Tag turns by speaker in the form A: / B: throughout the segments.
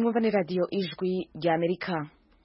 A: mwumva ni radio ijwi rya Amerika.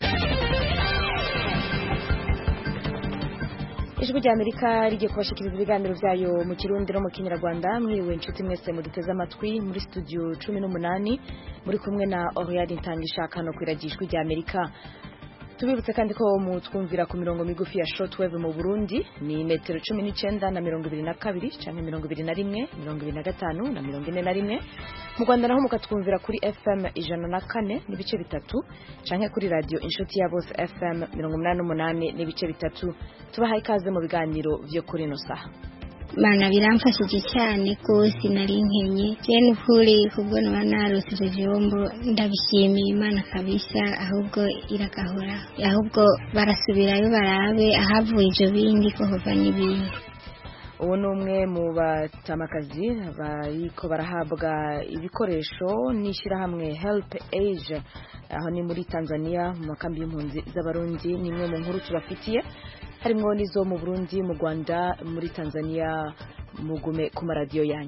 A: Ijwi rya Amerika rigiye kubashikiriza ibiganiro vyayo mu Kirundi no mu Kinyarwanda. Mwiriwe inshuti mwese muduteze amatwi muri studio 18 muri kumwe na Oriade Ntangishaka no kwiragira ijwi rya Amerika. Tubibutse kandi ko mutwumvira ku mirongo migufi ya shortwave mu Burundi ni metero 19 na 22 canke 21, 25 na 41. Mu Rwanda naho mukatwumvira kuri FM 104 n'ibice bitatu canke kuri radio Inshuti ya Bose FM 88 n'ibice bitatu. Tubahaye ikaze mu biganiro vyo kuri no saha.
B: Mana biramfashije cyane kose nari nkenye cyane ukuri kubwo narose vyombo ndabishimiye Imana kabisa ahubwo iragahora ahubwo barasubirayo barabe ahavuye ivyo bindi ko hova n'ibindi.
A: Uwo numwe mu batamakazi bariko barahabwa ibikoresho nishira hamwe Help Asia aho ni muri Tanzania mu makambi y'impunzi z'abarundi nimwe mu nkuru tubafitiye harimwo nizo mu Burundi mu Rwanda muri Tanzania mugume ku radio yanyu.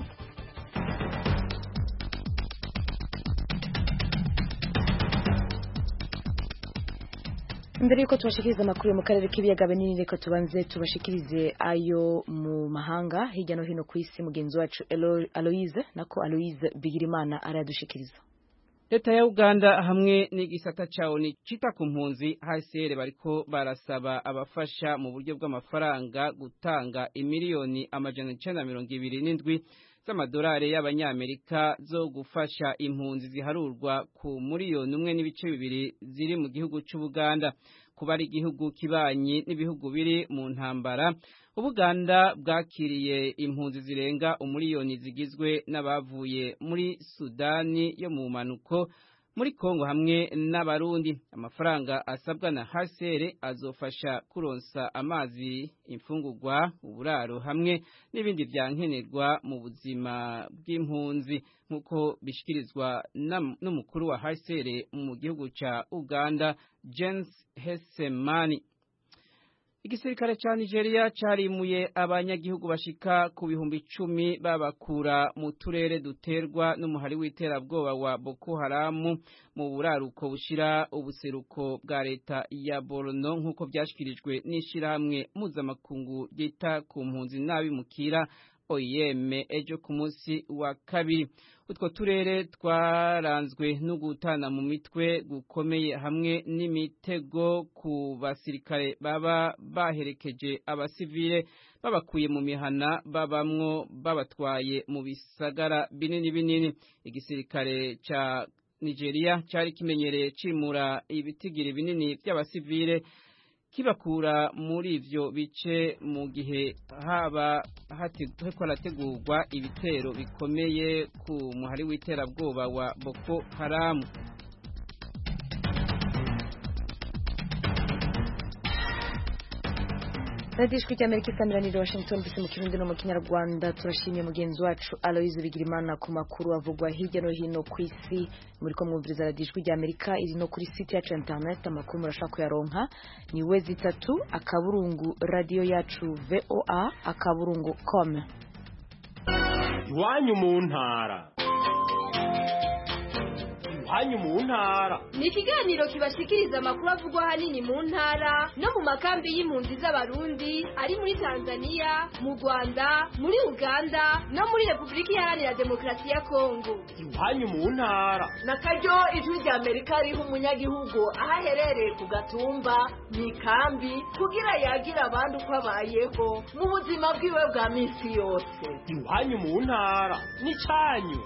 A: Mbere yuko tubashikiriza amakuru mu karere k'ibiyaga binini reka tubanze tubashikirize ayo mu mahanga hirya no hino ku isi. Mugenzi wacu Aloise Bigirimana aradushikiriza.
C: Leta ya Uganda hamwe n'igisata cawo ni cita ku mpunzi HCR bariko barasaba abafasha mu buryo bw'amafaranga gutanga imiliyoni 927 z'amadolari y'abanyamerika zo gufasha impunzi ziharurwa ku miliyoni 1.2 ziri mu gihugu c'Ubuganda. Kuba ari igihugu kibanyi n'ibihugu biri mu ntambara, Ubuganda bwakiriye impunzi zirenga umiliyoni zigizwe n'abavuye muri Sudani yo mu manuko muri Kongo hamwe n'abarundi. Amafaranga asabwa na HCR azofasha kuronsa amazi, imfungurwa, uburaro hamwe n'ibindi vyankenerwa mu buzima bw'impunzi nkuko bishikirizwa n'umukuru wa HCR mu gihugu ca Uganda James Hesemani. Igisirikare ca Nigeria carimuye abanyagihugu bashika ku bihumbi 10 babakura mu turere duterwa n'umuhari w'iterabwoba wa Boko Haram mu buraruko bushira ubuseruko bwa leta ya Borno nkuko vyashikirijwe n'ishirahamwe mpuzamakungu ryita ku mpunzi n'abimukira OIM ejo ku munsi wa kabiri. Utwo turere twaranzwe no gutana mu mitwe gukomeye hamwe n'imitego ku basirikare baba baherekeje abasivile babakuye mu mihana babamwo babatwaye mu bisagara binini. Igisirikare ca Nigeria cari kimenyereye cimura ibitigiri binini by'abasivile kibakura muri ivyo bice mu gihe haba harategurwa ibitero bikomeye ku muhari w'iterabwoba wa Boko Haram.
A: Radio Ijwi rya Amerika isanganira Washington DC mu Kirundi no mu Kinyarwanda. Turashimiye mugenzi wacu Aloise Bigirimana ku makuru avugwa hirya no hino ku isi. Muri ko mwumviriza Radio Ijwi rya Amerika iri no kuri site yacu internet. Amakuru murashaka kuyaronka ni wezi3 akaburungu radio yacu voa.com.
D: Iwanyu mu ntara. Iwanyu mu ntara
E: ni ikiganiro kibashikiriza amakuru avugwa hanini mu ntara no mu makambi y'impunzi z'abarundi ari muri Tanzania, mu Rwanda, muri Uganda no muri Republika Iharanira Demokarasi ya Kongo.
D: Iwanyu mu ntara
F: nakaryo Ijwi rya Amerika riha umunyagihugu ahaherereye ku gatumba mu ikambi kugira yagira abandi uko abayeho mu buzima bwiwe bwa minsi yose.
D: Iwanyu mu ntara ni canyu.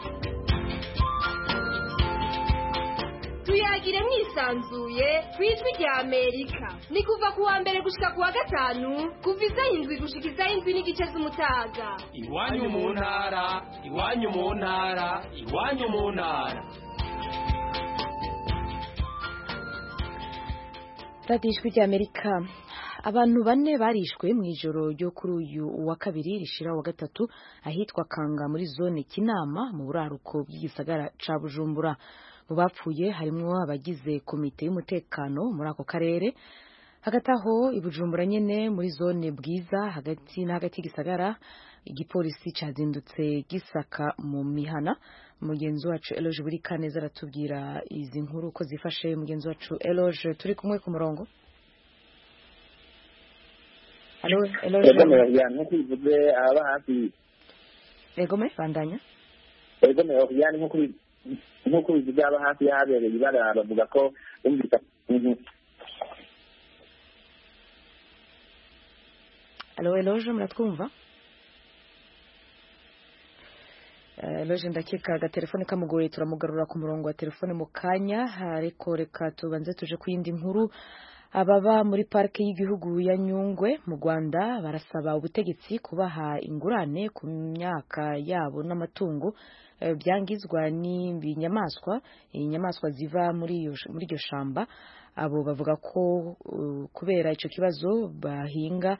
E: Tuyagire mwisanzuye kwijwi rya Amerika. Ni kuva kuwa mbere gushika kuwa gatanu kuva 7 gushika 7:30 z'umutaga.
D: Iwanyu mu ntara, iwanyu mu ntara, iwanyu mu ntara.
A: Radio Ijwi rya Amerika. Abantu 4 barishwe mu ijoro ryo kuri uyu wa kabiri rishira wa gatatu ahitwa Kanga muri zone Kinama mu buraruko bw'igisagara ca Bujumbura. Mu bapfuye harimwo abagize komite y'umutekano muri ako karere hagati aho i Bujumbura nyene muri zone Bwiza hagati na hagati gisagara igipolisi cyazindutse gisaka mu mihana. Mugenzi wacu Eloge buri kaneza aratubwira izi nkuru ko zifashe. Mugenzi wacu Eloge turi kumwe ku murongo. Allo Eloge
G: nko bivuze aba hafi
A: Egome bandanya
G: Egome yani nko bivuze aba hafi yabereye ibara bavuga ko umvita
A: Allo Eloge muratwumva? Eloge ndakeka agatelefone kamugoye turamugarura ku murongo wa telefone mu kanya. Ariko reka tubanze tuje ku yindi nkuru. Ababa muri parike y'igihugu ya Nyungwe mu Rwanda barasaba ubutegetsi kubaha ingurane ku myaka yabo n'amatungo byangizwa n'inyamaswa ziva muri iryo shamba. Abo bavuga ko kubera icyo kibazo bahinga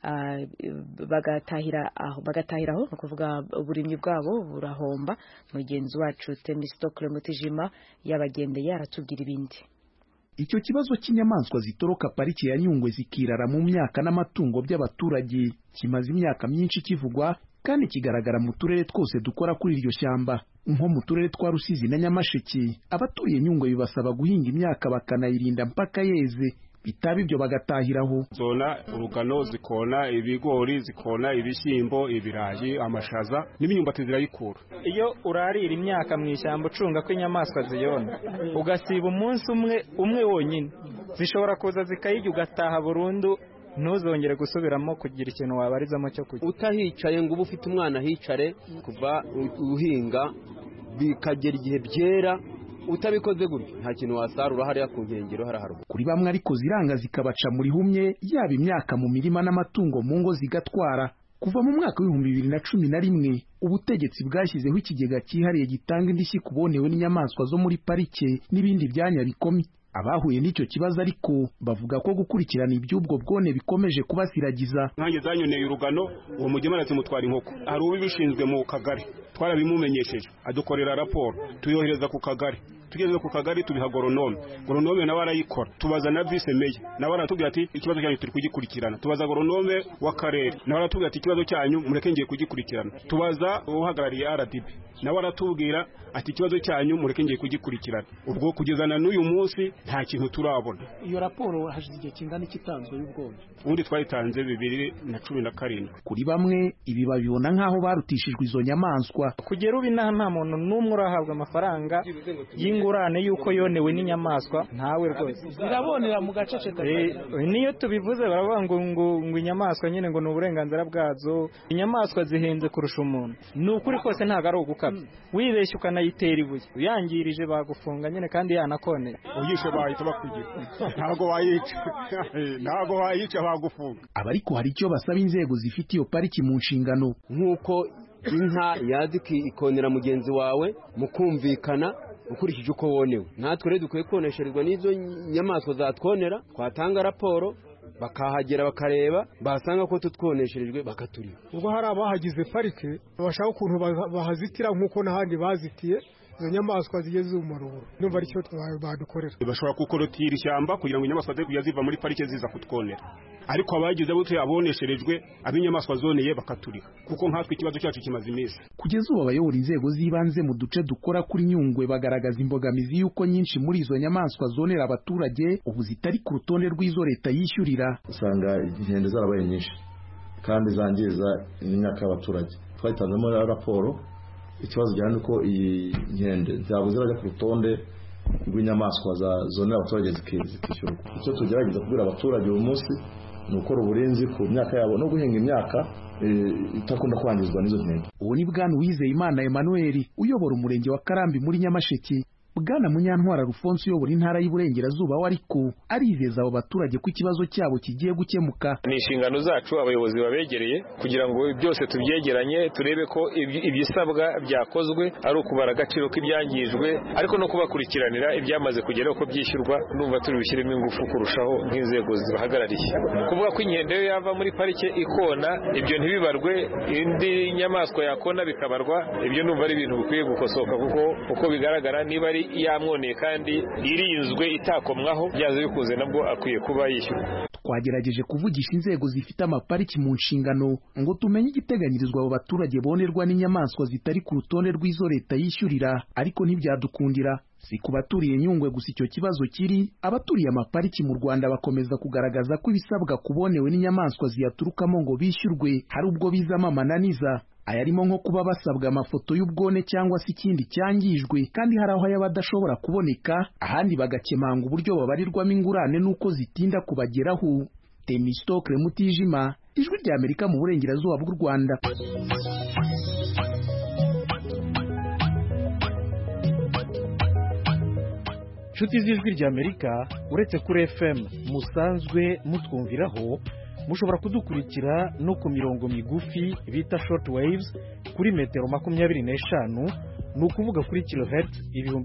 A: bagatahiraho no kuvuga uburimyi bwabo burahomba. Mugenzi wacu Temistokle Mutijima yabagendeye aratubwira ibindi.
H: Icyo kibazo cy'inyamaswa zitoroka pariki ya Nyungwe zikirara mu myaka n'amatungo by'abaturage kimaze imyaka myinshi kivugwa kandi kigaragara mu turere twose dukora kuri iryo shyamba. Nko mu turere twa Rusizi na Nyamasheke abaturiye Nyungwe bibasaba guhinga imyaka bakanayirinda mpaka yeze, bitaba ibyo bagatahiraho.
I: Zona urugano zikona ibigori, zikona ibishyimbo, ibirayi, amashaza n'imyumbati zirayikura.
J: Iyo urarira imyaka mu ishyamba ucunga ko inyamaswa ziyona ugasiba umunsi umwe wonyine zishobora kuza zikayirya ugataha burundu, ntuzongere gusubiramo kugira ikintu wabarizamo cyo kurya.
K: Utahicaye ngo uba ufite umwana hicare kuva uhinga bikagera igihe byera, utabikoze gutyo nta kintu wasarura hariya ku nkengero haraharuka.
H: Kuri bamwe ariko ziranga zikabaca muri humye, yaba imyaka mu mirima n'amatungo mu ngo zigatwara. Kuva mu mwaka wa 2011 ubutegetsi bwashyizeho ikigega cyihariye gitanga indishyi kubonewe n'inyamaswa zo muri parike n'ibindi byanya bikomye. Abahuye n'icyo kibazo ariko bavuga ko gukurikirana iby'ubwo bwone bikomeje kubasiragiza.
I: Nkange zanyoneye urugano uwo mugemana zimutwara inkoko, hari ubibishinzwe mu kagari, twarabimumenyesheje adukorera raporo tuyohereza ku kagari. Tugeze ku kagari tubiha goronome nawe arayikora, tubaza na vice meya nawe aratubwira ati ikibazo cyanyu turi kugikurikirana. Tubaza goronome w'akarere nawe aratubwira ati ikibazo cyanyu mureke ngiye kugikurikirana. Tubaza uhagarariye RDB nawe aratubwira ati ikibazo cyanyu mureke ngiye kugikurikirana. Ubwo kugezana n'uyu munsi nta kintu turabona.
L: Iyo raporo hashize igihe kingana kitanzwe y'ubwonye.
I: Ubundi twayitanze 2017.
H: Kuri bamwe ibi babibona nkaho barutishijwe izo nyamaswa.
J: Kugera ubu nta muntu n'umwe urahabwa amafaranga y'ingurane yuko yonewe n'inyamaswa, ntawe rwose.
L: Birabonera mu gacece
J: niyo tubivuze baravuga ngo inyamaswa nyine ngo n'uburenganzira bwazo. Inyamaswa zihenze kurusha umuntu. N'ukuri kose ntago ari ugukabya. Wibeshye ukanayitera ibuye uyangirije bagufunga nyine kandi yanakonera.
I: Uyishe bahita bakugira. Ntago wayica bagufunga.
H: Abariko hari icyo basaba inzego zifite iyo pariki mu nshingano,
K: nkuko inka yaziki ikonera mugenzi wawe mukumvikana ukurikije uko wonewe. Natwe rero dukwiye konesherezwa n'izo nyamaswa zatwonera, twatanga raporo bakahagera bakareba, basanga ko tutwonesherejwe bakaturiha.
L: Ubwo hari abahagize parike bashaka ukuntu bahazitira nkuko n'ahandi bazitiye izo nyamaswa zigeze umururo. Numva ari cyo badukorera.
I: Bashobora gukorotira ishyamba kugira ngo inyamaswa ze ziva muri parike ziza kutwonera. Ariko abagize butwe abonesherejwe abinyamaswa zoneye bakaturiha. Kuko nkatwe ikibazo cyacu kimaze iminsi.
H: Kugeza ubu abayobora inzego zibanze mu duce dukora kuri Nyungwe bagaragaza imbogamizi yuko nyinshi muri izo nyamaswa zonera abaturage ubu zitari ku rutonde rw'izo leta yishyurira.
M: Usanga inkende zarabaye nyinshi kandi zangiza imyaka y'abaturage. Twayitanzemo raporo ikibazo cyane uko iyi nkende zabuze ziraje ku rutonde rw'inyamaswa zonera abaturage zikishyurwa. Icyo tugerageza kubwira abaturage uyu munsi ni ukora uburinzi ku myaka yabo no guhinga imyaka itakunda kwangizwa n'izo nkende.
H: Uwo ni Bwana Uwizeyimana Emmanuel uyobora umurenge wa Karambi muri Nyamasheke. Bwana Munyantwara Alphonse uyobora intara y'Iburengerazuba wariko arizeza abo baturage ko ikibazo cyabo kigiye gukemuka.
N: Ni inshingano zacu abayobozi babegereye kugira ngo byose tubyegeranye turebe ko ibisabwa byakozwe ari ukubara agaciro k'ibyangijwe ariko no kubakurikiranira ibyamaze kugeraho ko byishyurwa. Numva turi bishyiremo ingufu kurushaho nk'inzego zibahagarariye. Kuvuga ko inkende yo yava muri parike ikona ibyo ntibibarwe, indi nyamaswa yakona bikabarwa, ibyo numva ari ibintu bikwiye gukosoka kuko uko bigaragara niba ari yamwoneye kandi irinzwe itakomwaho byaze bikuze nabwo akwiye kuba yishyurwa.
H: Twagerageje kuvugisha inzego zifite amapariki mu nshingano ngo tumenye igiteganyirizwa abo baturage bonerwa n'inyamaswa zitari ku rutonde rw'izo leta yishyurira, ariko ntibyadukundira. Si ku baturiye Nyungwe gusa icyo kibazo kiri, abaturiye amapariki mu Rwanda bakomeza kugaragaza ko ibisabwa kubonewe n'inyamaswa ziyaturukamo ngo bishyurwe hari ubwo bizamo amananiza. Ayarimo nko kuba basabwa amafoto y'ubwone cyangwa se ikindi cyangijwe, kandi hari aho yaba adashobora kuboneka, ahandi bagakemanga uburyo babarirwamo ingurane n'uko zitinda kubageraho. Temistokle Mutijima, Ijwi rya Amerika mu burengerazuba bw'u Rwanda.
O: Nshuti z'Ijwi rya Amerika, uretse kuri FM musanzwe mutwumviraho, mushobora kudukurikira no ku mirongo migufi bita short waves kuri metero 25, ni ukuvuga kuri kilohertz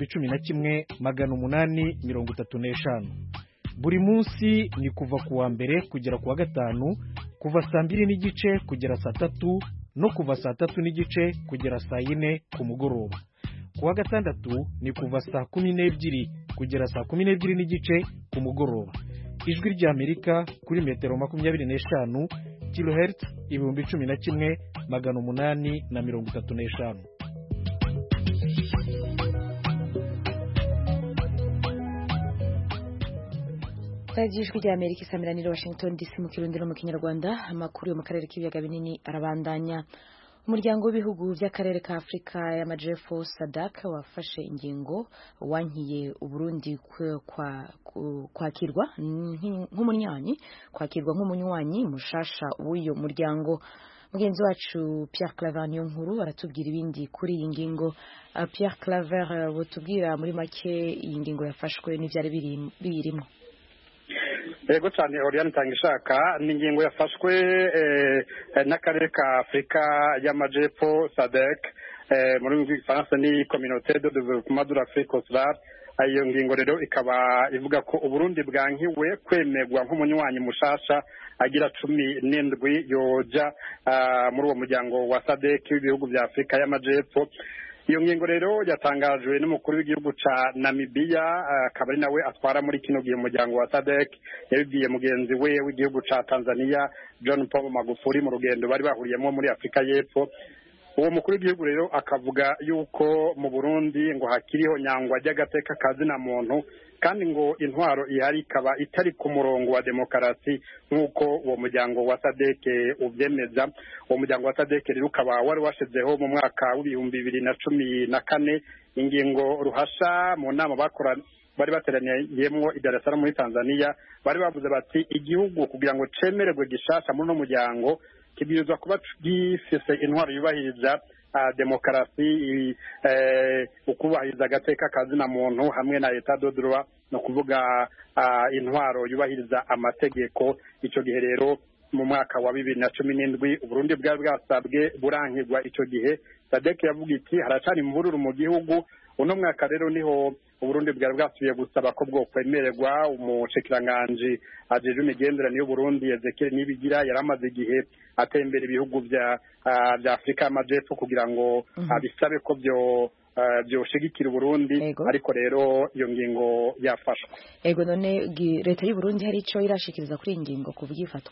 O: 11,835. Buri munsi ni kuva ku wa mbere kugera ku wa gatanu, kuva saa 2:30 kugera saa 3 no kuva saa 3:30 kugera saa 4 ku mugoroba. Ku wa gatandatu ni kuva saa 12 kugera saa 12:30 ku mugoroba. Ijwi rya Amerika kuri metero 25 kilohertz 11,835.
A: Ijwi rya Amerika isamiranira Washington DC mu Kirundi no mu Kinyarwanda. Amakuru yo mu karere k'ibiyaga binini arabandanya. Umuryango w'ibihugu by'akarere ka Afrika y'Amajepfo SADC wafashe ingingo wankiye Uburundi kwakirwa nk'umunywanyi mushasha w'uyo muryango. Mugenzi wacu Pierre Claver Niyonkuru aratubwira ibindi kuri iyi ngingo. Pierre Claver, butubwira muri make iyi ngingo yafashwe n'ivyari birimo.
P: Yego cyane Oriane Tangishaka, ni ingingo yafashwe n'akarere ka Afrika y'Amajepfo SADC muri rw'igifaransa ni Communauté de Développement de l'Afrique Australe. Iyo ngingo rero ikaba ivuga ko Uburundi bwankiwe kwemerwa nk'umunywanyi mushasha agira 17 yoja muri uwo muryango wa SADC w'ibihugu bya Afrika y'Amajepfo. Iyo ngingo rero yatangajwe n'umukuru w'igihugu ca Namibia, akaba ari nawe atwara muri kino gihe umuryango wa SADC. Yabibwiye mugenzi we w'igihugu ca Tanzania John Paul Magufuli mu rugendo bari bahuriyemo muri Afrika y'Epfo. Uwo mukuru w'igihugu rero akavuga yuko mu Burundi ngo hakiriho nyangwa ry'agateka kazina muntu, kandi ngo intwaro ihari ikaba itari ku murongo wa demokarasi nk'uko uwo muryango wa SADC ubyemeza. Uwo muryango wa SADC rero ukaba wari washizeho mu mwaka w'2014 ingingo ruhasha mu nama bari bateraniyemo i Dar es Salaam muri Tanzania. Bari bavuze bati igihugu kugira ngo cemererwe gishasha muri no muryango kibwirizwa kuba gifise intwaro yubahiriza demokarasi, ukubahiriza agateka kazina muntu hamwe na etat de droit, no kuvuga intwaro yubahiriza amategeko. Ico gihe rero mu mwaka wa 2017 Uburundi bwari bwasabwe burankirwa. Ico gihe SADC yavuga iti haracari imvururu mu gihugu. Uno mwaka rero niho Uburundi bwari bwasubiye gusaba ko bwo kwemererwa. Umushikiranganje ajeje imigenderanire y'Uburundi Ezekiel Nibigira yaramaze igihe atembera ibihugu bya Afrika y'Amajepfo kugira ngo abisabe ko byoshigikira Uburundi, ariko rero iyo ngingo yafashwe.
A: Ego, none leta y'u Burundi hari ico irashikiriza kuri iyi ngingo kuvugifatwa?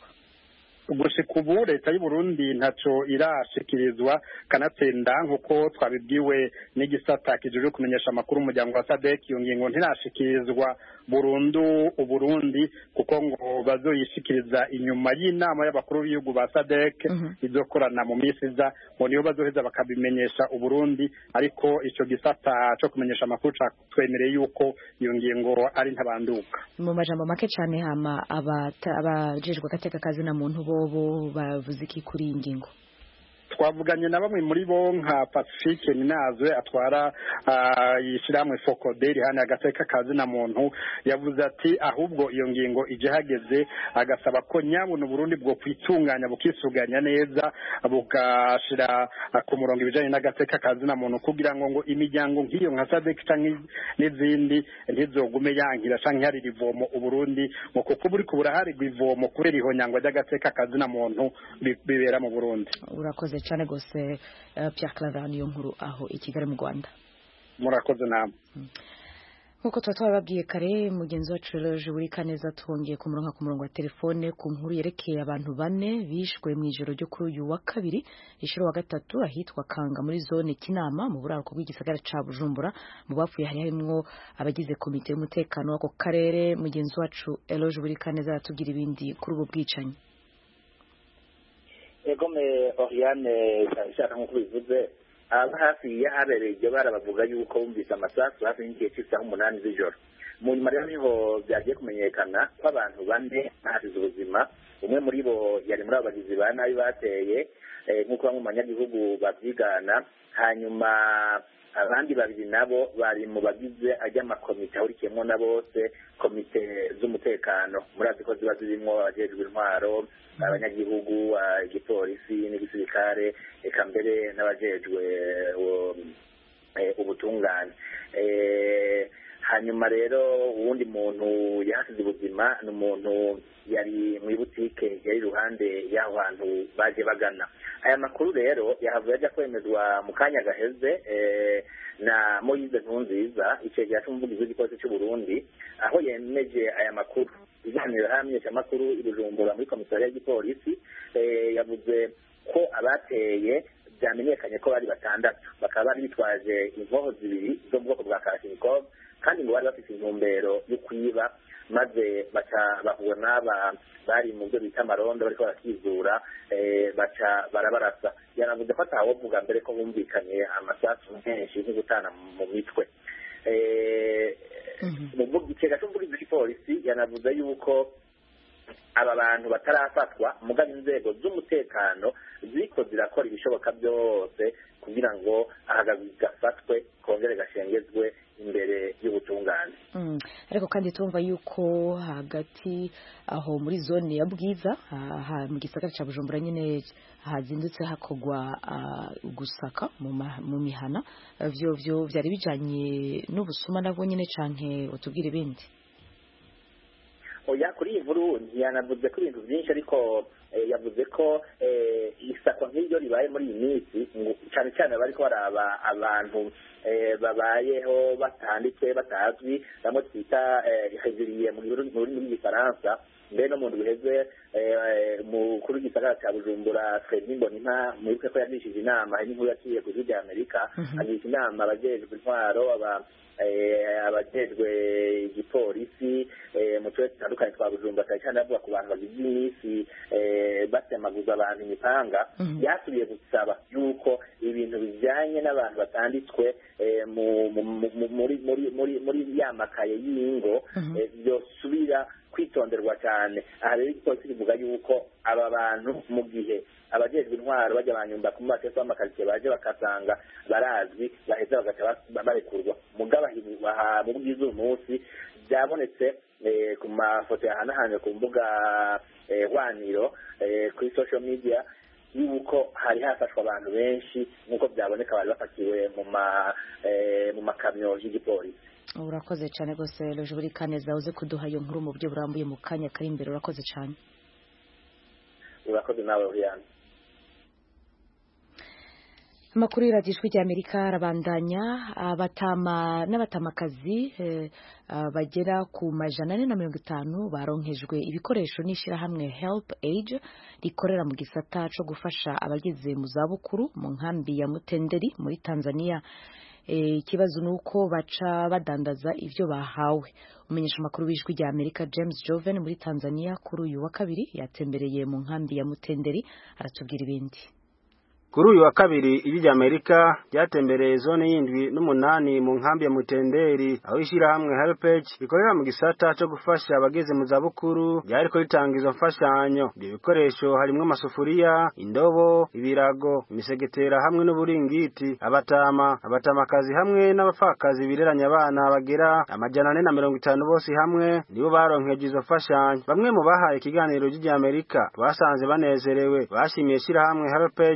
P: Gushika ubu leta y'u Burundi ntaco irashikirizwa, kanatenda nkuko twabibwiwe n'igisata kijuje kumenyesha amakuru umuryango wa SADC. Iyo ngingo ntirashikirizwa burundu Uburundi kuko ngo bazoyishikiriza inyuma y'inama y'abakuru b'ibihugu ba SADC izokorana mu minsi iza, ngo niyo bazoheza bakabimenyesha Uburundi. Ariko ico gisata cyo kumenyesha amakuru twemereye yuko iyo ngingo ari ntabanduka.
A: Mu majambo make cyane, hama abajejwe agateka kazina muntu bobo bavuze iki kuri iyi ngingo?
P: Twavuganye na bamwe muri bo nka Pacifique Ninazwe atwara yishiramwe Fokoderi hano agateka kazina muntu, yavuze ati ahubwo iyo ngingo ije hageze, agasaba ko nyabuna Burundi bwo kwitunganya bukisuganya neza bugashira ku murongo ibijanye n'agateka kazina muntu kugira ngo imiryango nk'iyo nka SADC canke n'izindi ntizogume yankira canke hari rivomo Uburundi, ngo kuko buri kuburahari gwivomo kubera ihonyangwa ry'agateka kazina muntu bibera mu Burundi.
A: Urakoze cyane gose Pierre Claver Niyonkuru aho i Kigali mu Rwanda.
P: Murakoze namwe.
A: nkuko twababwiye kare mugenzi wacu Eloge Burikaneza twongeye ku murongo wa telefone ku nkuru yerekeye abantu 4 bishwe mu ijoro ryo kuri uyu wa kabiri ishuro wa gatatu ahitwa Kanga muri zone Kinama mu buraruko bw'igisagara ca Bujumbura mu bapfuye harimwo abagize komite y'umutekano w'ako karere. Mugenzi wacu Eloge Burikaneza atubwira ibindi kuri ubu bwicanyi.
G: Egome Oriane shaka nkuko bivuze aba hafi yahabereye iryo barabavuga yuko bumvise amasasu hafi y'igihe cy'isaha 8 z'ijoro. Mu nyuma rero niho byagiye kumenyekana ko abantu 4 bahasize ubuzima. Umwe muri bo yari muri abagizi ba nabi bateye nk'uko bamwe mu banyagihugu babyigana. Hanyuma abandi 2 nabo bari mu bagize ajya amakomite ahurikiyemo na bose komite z'umutekano. Murazi ko ziba zirimo abajejwe intwaro, abanyagihugu, igipolisi n'igisirikare, eka mbere n'abajejwe ubutungane. Hanyuma rero uwundi muntu yahasize ubuzima n'umuntu yari mu butike yari ruhande y'aho hantu baje bagana. Aya makuru rero yahavuye ajya kwemezwa mu kanya gaheze na Moise Ntunziza icegera cy'umuvugizi w'igipolisi cy'u Burundi, aho yemeje aya makuru. Iganiro hamwe cy'amakuru ibujumbura muri komisariya y'igipolisi yavuze ko abateye byamenyekanye ko bari 6 bakaba bari bitwaje inkoho 2 zo mu bwoko bwa Kalashnikov kandi ngo bari bafite intumbero yo kwiba, maze baca bahura n'aba bari mu byo bita amarondo bariko barakizura baca barabarasa. Yanavuze ko atawovuga mbere ko bumvikanye amasasu menshi nko gutana mu mitwe. Mu gicega cy'umuvugizi w'igipolisi yanavuze yuko aba bantu batarafatwa mugabo inzego z'umutekano ziko zirakora ibishoboka byose kugira ngo gafatwe kongere gashengezwe imbere y'ubutungane.
A: Ariko kandi tumva yuko hagati aho muri zone ya Bwiza mu gisagara ca Bujumbura nyine hazindutse hakogwa gusaka mu mihana vyo byari bijanye n'ubusuma nabwo nyine canke utubwire ibindi.
G: Oya, kuri iyi nkuru ntiyanavuze ko ibintu byinshi, ariko yavuze ko isakwa nk'iryo ribaye muri iyi minsi cyane cyane bariko baraba abantu babayeho batanditse batazwi, bamwe twita heziriye mu rurimi rw'igifaransa. Mbere no mu ndwi iheze umukuru w'igisagara cya Bujumbura Fredy Mbonimpa mwibuke ko yagishije inama n'inkuru yaciye ku Ijwi ry'Amerika, agisha inama abajejwe intwaro abajejwe igipolisi mu turere dutandukanye twa Bujumbura, cyane cyane avuga ku bantu bagize iminsi batemaguza abantu imipanga. Yasubiye gusaba yuko ibintu bijyanye n'abantu batanditswe muri ya makaye y'ingo byosubira kwitonderwa cyane. Aha rero igipolisi kivuga yuko aba bantu mu gihe abajejwe intwaro bajya banyumba ku mateka y'amakaritsiye baje bakasanga barazwi baheza bagaca barekurwa. Mugaba mu bw'izo munsi byabonetse ku mafoto yahanahanye ku mbuga hwaniro kuri social media yuko hari hafashwe abantu benshi nk'uko byaboneka bari bapakiwe mu makamyo y'igipolisi.
A: Urakoze cyane rwose Eloge Burikaneza uze kuduha iyo nkuru mu buryo burambuye mu kanya kari imbere. Urakoze cyane.
G: Urakoze nawe Oriane.
A: Amakuru y'Ijwi ry'Amerika arabandanya. Abatama n'abatamakazi bagera ku 450 baronkejwe ibikoresho n'ishirahamwe Help Age rikorera mu gisata cyo gufasha abageze mu zabukuru mu nkambi ya Mutenderi muri Tanzania. Ikibazo nuko baca badandaza ivyo bahawe. Umenyesha makuru w'Ijwi ry'Amerika James Joven muri Tanzania kuri uyu wa kabiri yatembereye mu nkambi ya Mutenderi, aratubwira ibindi.
Q: Kuri uyu wa kabiri Ijwi ry'Amerika ryatembereye zone y'indwi n'umunani mu nkambi ya Mutenderi, aho ishirahamwe Helpage rikorera mu gisata cyo gufasha abageze mu zabukuru ryariko ritanga izo mfashanyo. Ibyo bikoresho harimo amasufuriya, indobo, ibirago, imisegetera hamwe n'uburingiti. Abatamakazi hamwe n'abapfakazi bireranya abana bagera 450 bose hamwe nibo baronkeje izo mfashanyo. Bamwe mu bahaye ikiganiro Ijwi ry'Amerika basanze banezerewe, bashimiye ishirahamwe Helpage kubona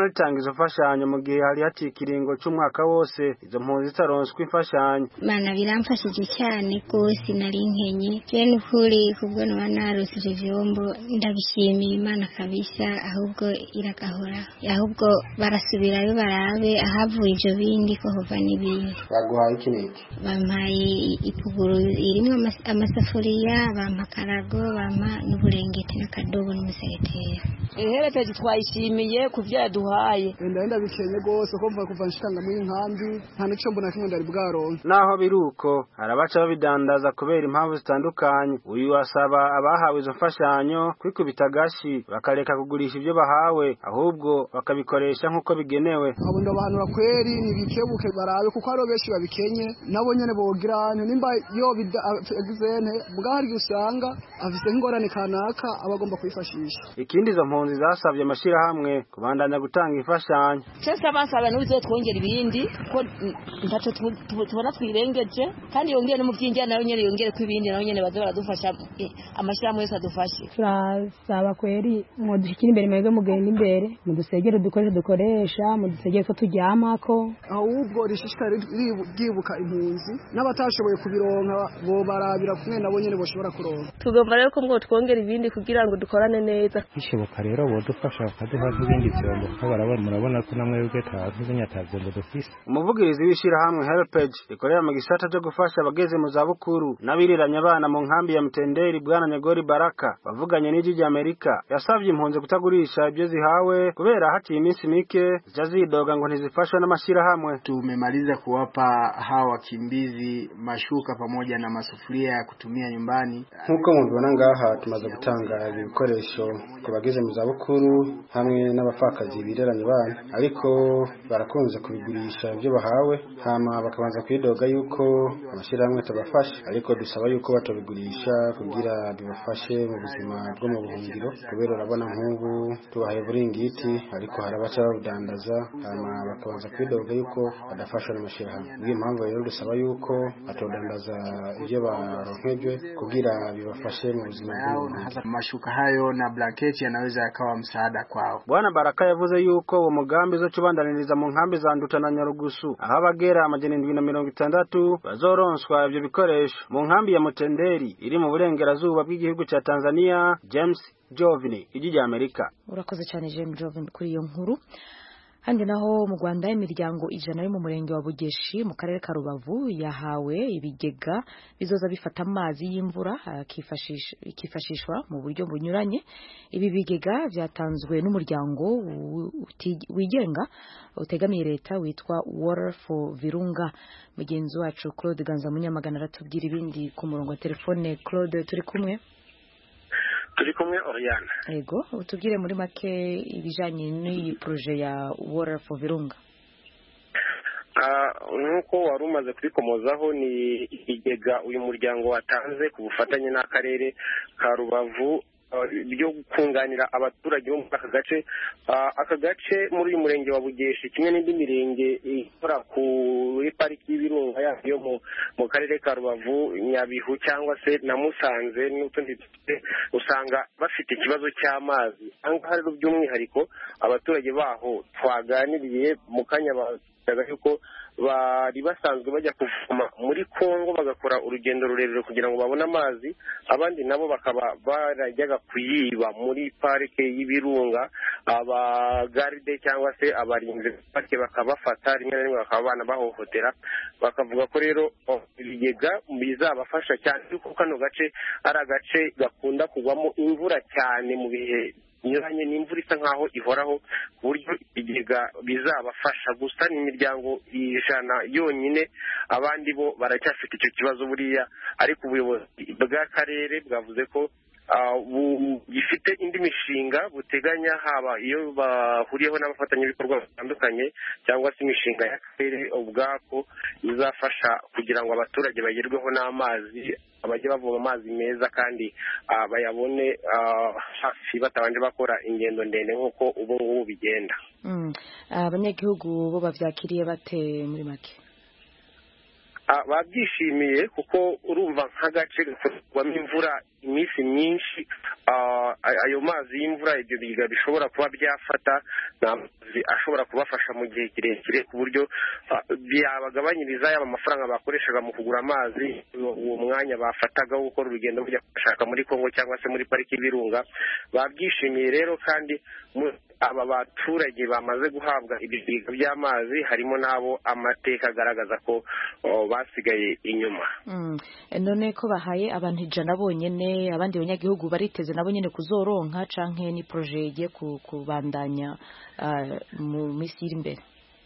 Q: ritanga izo mfashanyo mu gihe hari hatikiringo c'umwaka wose izo mpunzi zitaronswa imfashanyo.
B: Mana biramfashije cyane rwose nari nkenye je n'ukuri kubwo naba narose ivyo vyombo ndabishimiye Imana kabisa ahubwo iragahora ahubwo barasubirayo barabe ahavuye ivyo bindi ko hova n'ibindi.
Q: Baguhaye iki niki?
B: Bampaye ipuguru irimwo amasafuriya bampa karago bampa n'uburengeti n'akadobo n'umusegetera.
R: Iherekeje twayishimiye kuvyo yaduhaye.
S: Ndenda bikenye gose ko mva kuva nshikanga mu inkambi nta nico mbona kimwe ndari bwaronke.
Q: Naho biruko arabaca babidandaza kubera impamvu zitandukanye. Uyu asaba abahawe izo mfashanyo kwikubita gashi bakareka kugurisha ivyo bahawe ahubwo bakabikoresha nkuko bigenewe.
S: Abo ndabahanura kweri nibikebuke barabe kuko ari benshi babikenye nabo nyene bogira nimba yo bidagizene bwahari usanga afise ingorane kanaka abagomba kwifashisha.
Q: Ikindi izo mpunzi zasavye amashirahamwe kubandanya gutanga imfashanyo.
R: Cyose abasaba n'uzo twongera ibindi ko ntaco tubona twirengeje kandi yongere no mu vyinjya nayo nyene yongere ku ibindi nayo nyene baza baradufasha amashirahamwe yose adufashe.
T: Turasaba kweri mudushyikira imbere mwebwe mugenda imbere mudusegere dukoresha mudusegere ko turyamako
S: ahubwo rishishikara ryibuka impunzi n'abatashoboye kubironka bo barabira kumwe nabo nyene boshobora kuronka.
R: Tugomba rero ko twongera ibindi kugira ngo dukorane neza.
O: Bishoboka rero bodufasha bakaduha n'ibindi byombo ko murabona ko namwe ubwe tavyombo dufise.
Q: Umuvugirizi w'ishirahamwe Helpage ikorera mu gisata cyo gufasha abageze mu zabukuru n'abiriranye abana mu nkambi ya Mtenderi Bwana Nyagori Baraka bavuganye n'ijwi ry'Amerika yasavye impunzi kutagurisha ibyo zihawe kubera hati iminsi mike zidoga ngo ntizifashwe n'amashirahamwe.
U: Tumemaliza kuwapa hawa wakimbizi mashuka pamoja na masufuria ya kutumia nyumbani.
Q: Nkuko mubibona ngaha tumaze gutanga ibikoresho ku bageze mu zabukuru hamwe n'abafakazi bireranye bana ariko barakunze kubigurisha ibyo bahawe hama bakabanza kwidoga yuko amashirahamwe tabafasha ariko dusaba yuko batobigurisha kugira bibafashe mu buzima bwo mu buhungiro kubera urabona nk'ubu tubahaye buringiti ariko harabaca babudandaza hama bakabanza kwidoga yuko badafashwa n'amashirahamwe. Niyo mpamvu rero dusaba yuko batodandaza ibyo baronkejwe kugira bibafashe mu buzima bwo mu buhungiro.
U: Mashuka hayo na blanketi yanaweza yakawa msaada kwao.
Q: Bwana Baraka yavuze yuko uwo mugambi zo cubandaniriza mu nkambi za Nduta na Nyarugusu aho abagera 760 bazoronswa ibyo bikoresho mu nkambi ya Mutenderi iri mu burengerazuba bw'igihugu cya Tanzania. James Jovini, ijwi ry'Amerika.
A: Urakoze cyane James Jovini kuri iyo nkuru. Handi naho mu Rwanda imiryango 100 yo mu murenge wa Bugeshi mu karere ka Rubavu yahawe ibigega bizoza bifata amazi y'imvura akifashishwa mu buryo bunyuranye. Ibi bigega byatanzwe n'umuryango wigenga utegamiye leta witwa Water for Virunga. Mugenzi wacu Claude Ganza Munyamagana aratubwira ibindi ku murongo wa telefone. Claude, turi kumwe?
V: Turi kumwe Oriana.
A: Ego, utubwire muri make ibijanye n'iyi projet ya Water for Virunga.
V: Nuko wari umaze kwikomozaho ni igega uyu muryango watanze ku bufatanye n'akarere ka Rubavu byo kunganira abaturage bo mu gace. Aka gace muri uyu murenge wa Bugeshi kimwe n'indi mirenge ikora kuri pariki y'ibirunga yo mu karere ka Rubavu, Nyabihu cyangwa se na Musanze n'utundi usanga bafite ikibazo cy'amazi. Ahangaha rero by'umwihariko abaturage baho twaganiriye mu kanya bavuga yuko bari basanzwe bajya kuvoma muri Kongo bagakora urugendo rurerure kugira ngo babone amazi, abandi nabo bakaba barajyaga kuyiba muri parike y'ibirunga. Abagaride cyangwa se abarinzi parike bakabafata rimwe na rimwe bakaba bana bahohotera. Bakavuga ko rero ibigega bizabafasha cyane kuko kano gace ari agace gakunda kugwamo imvura cyane mu bihe nyuranye n'imvura isa nkaho ihoraho ku buryo ibigega bizabafasha. Gusa ni imiryango 100 yonyine, abandi bo baracyafite icyo kibazo buriya, ariko ubuyobozi bw'akarere bwavuze ko gifite indi mishinga buteganya, haba iyo bahuriyeho n'abafatanyabikorwa batandukanye cyangwa se imishinga y'akarere ubwako izafasha kugira ngo abaturage bagerweho n'amazi, abajye bavoma amazi meza kandi bayabone hafi batabanje bakora ingendo ndende nk'uko ubu ngubu bigenda.
A: Abanyagihugu bo bavyakiriye bate muri make?
V: babyishimiye kuko urumva nk'agace gakorerwamo imvura iminsi myinshi, ayo mazi y'imvura ibyo bigega bishobora kuba byafata ni amazi ashobora kubafasha mu gihe kirekire ku buryo byabagabanyiriza yaba amafaranga bakoreshaga mu kugura amazi, uwo mwanya bafataga wo gukora urugendo bajya gushaka muri Kongo cyangwa se muri pariki y'Ibirunga. Babyishimiye rero, kandi aba baturage bamaze guhabwa ibigega by'amazi harimo n'abo amateka agaragaza ko basigaye inyuma.
A: None ko bahaye abantu 100 bonyene, abandi banyagihugu bariteze nabo nyene kuzoronka canke ni projet igiye kubandanya mu misi iri imbere?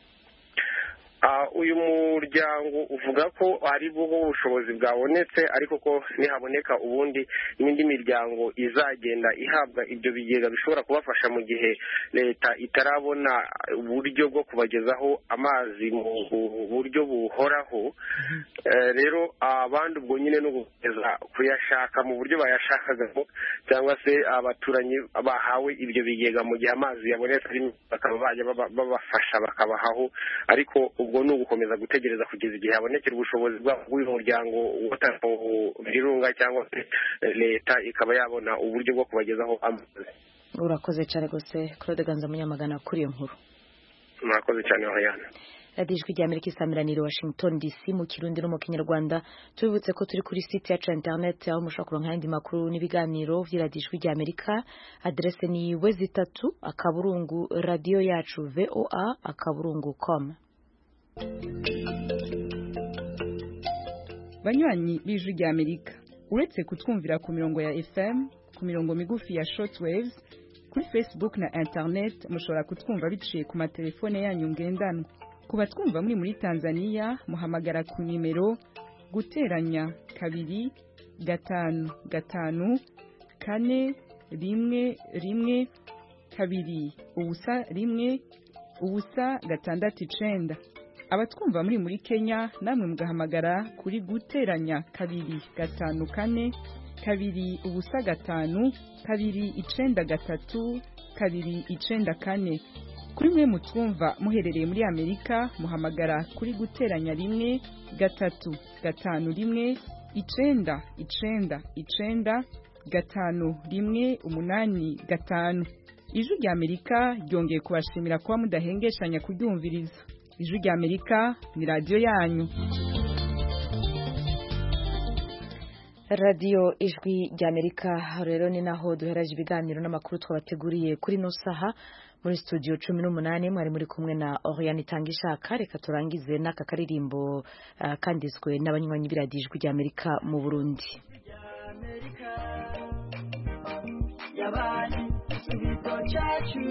V: Uyu muryango uvuga ko ari bwo ubushobozi bwabonetse, ariko ko nihaboneka ubundi n'indi miryango izagenda ihabwa ibyo bigega bishobora kubafasha mu gihe leta itarabona uburyo bwo kubagezaho amazi mu buryo buhoraho. Rero abandi ubwo nyine no gukomeza kuyashaka mu buryo bayashakagamo, cyangwa se abaturanyi bahawe ibyo bigega mu gihe amazi yabonetse bakaba bajya babafasha bakabahaho, ariko ubwo ni ugukomeza gutegereza kugeza igihe habonekera ubushobozi bw'uyu muryango Birunga cyangwa se leta ikaba yabona uburyo bwo kubagezaho amazi.
A: Urakoze cyane gose Claude Ganza Munyamagana kuri iyo nkuru.
V: Murakoze cyane Oriana.
A: Radio Ijwi ry'Amerika isamiraniro Washington DC mu Kirundi no mu Kinyarwanda. Tubibutse ko turi kuri site yacu internet aho mushobora kuronka ayandi makuru n'ibiganiro vy'Radio Ijwi ry'Amerika. Adresse ni www.radioyacu.voa.com.
C: Banywanyi b'Ijwi ry'Amerika, uretse kutwumvira ku mirongo ya FM, ku mirongo migufi ya shortwaves, kuri Facebook na internet mushobora kutwumva biciye ku matelefone yanyu ngendanwa. Kuba twumva muri Tanzania muhamagara ku nimero guteranya 255 Abatwumva muri Kenya namwe mugahamagara kuri guteranya 255 Kuri mwe mutwumva muherereye muri Amerika muhamagara kuri guteranya 1-351-999-518. Ijwi ry'Amerika ryongeye kubashimira kuba mudahengeshanya kuryumviriza. Ijwi ry'Amerika ni radio yanyu.
A: Radio Ijwi ry'Amerika rero ni naho duheraje ibiganiro n'amakuru twabateguriye kuri no saha. Muri studio 18 mwari muri kumwe na Oriane Tangishaka. Reka turangize n'aka karirimbo kanditswe n'abanywanyi b'Radio Ijwi ry'Amerika mu Burundi.
F: Yabari ibito cyacu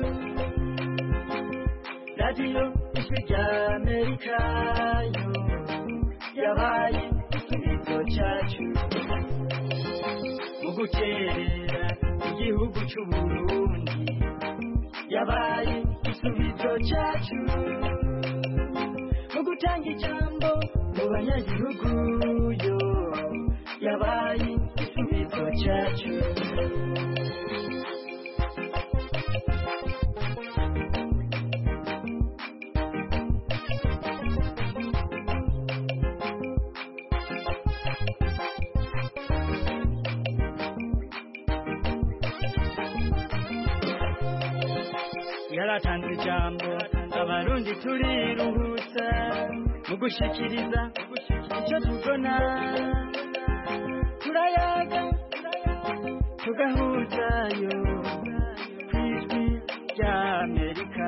F: Radio Ijwi ry'Amerika yabaye ibito cyacu mu guterera igihugu cy'u Burundi, yabaye ibito cyacu mu gutanga ijambo mu banyagihugu yo, yabaye ibito cyacu. Yaratanze ijambo abarundi turiruhutsa mu gushikiriza icyo tubona, turayaga tugahuzayo kw'Ijwi ry'Amerika.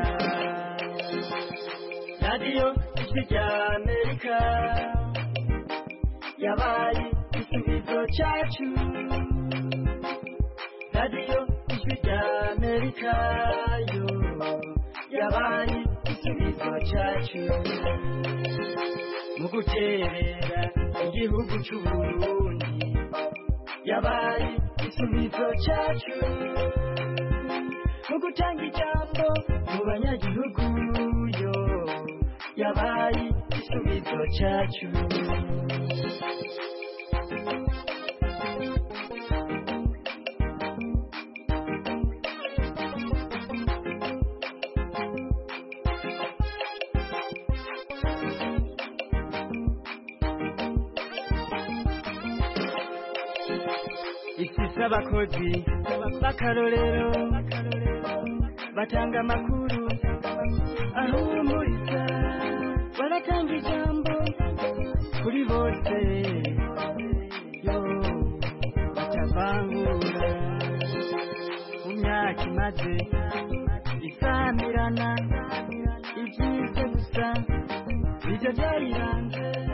F: Radio Ijwi ry'Amerika yabaye igisubizo cyacu. Radio Ijwi ry'Amerika yo yabaye igisubizo cyacu mu guterera igihugu cy'u Burundi, yabaye igisubizo cyacu mu gutanga ijambo mu banyagihugu yo, yabaye igisubizo cyacu. bafise abakozi b'akarorero batanga amakuru ahumuriza baratanga ijambo kuri bose yo batavangura mu myaka imaze isamirana ibyiza gusa nibyo byayiranze